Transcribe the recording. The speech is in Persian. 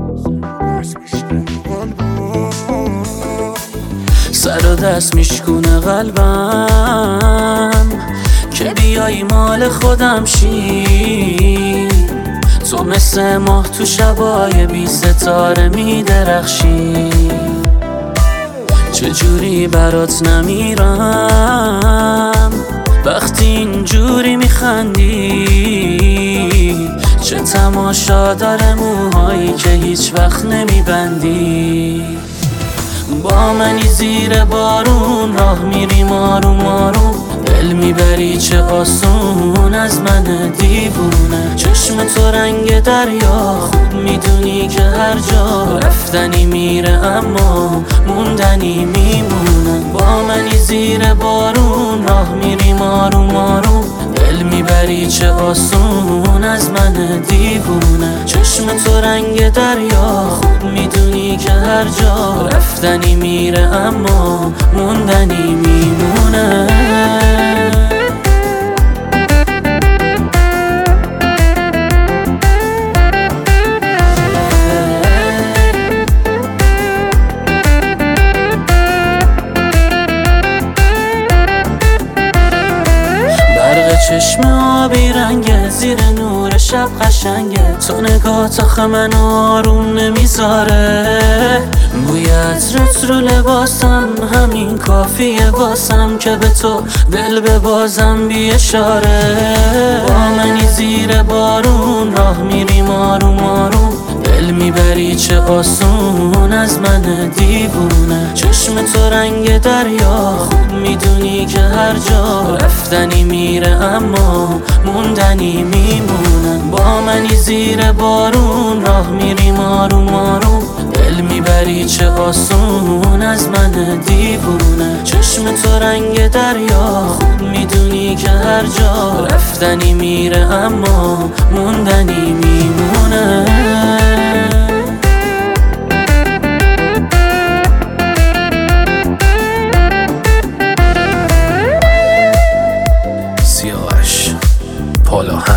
سر و دست میشکونه قلبم که بیای مال خودم شی. تو مثل ماه تو شبای بی ستاره میدرخشی. چجوری برات نمیرم وقتی اینجوری میخندی؟ چه تماشا داره موهایی که هیچ وقت نمیبندی؟ با منی زیر بارون راه میریم آروم آروم، دل میبری چه آسون از من دیوونه. چشم تو رنگ دریا، خوب میدونی که هر جا رفتنی میره اما موندنی میمونه. با منی زیر بارون راه میریم آروم آروم، دل میبری چه آسون از من دیوونه. چشم تو رنگ دریا، خوب میدونی که هر جا رفتنی میره اما موندنی میمونه. چشم آبی رنگه، زیر نور شب قشنگه. تو نگات آخه منو آروم نمیذاره. بوی عطرت رو لباسم همین کافیه واسم که به تو دل ببازم بی اشاره. با منی زیر بارون راه میریم آروم آروم، دل میبری چه آسون از من دیوونه. چشم تو رنگ دریا، خوب میدونی که هر جا رفتنی میره اما موندنی میمونه. با منی زیر بارون راه میریم آروم آروم، دل میبری چه آسون از من دیوونه. چشم تو رنگ دریا، خوب میدونی که هر جا رفتنی میره اما موندنی میمونه. سیاوش پالا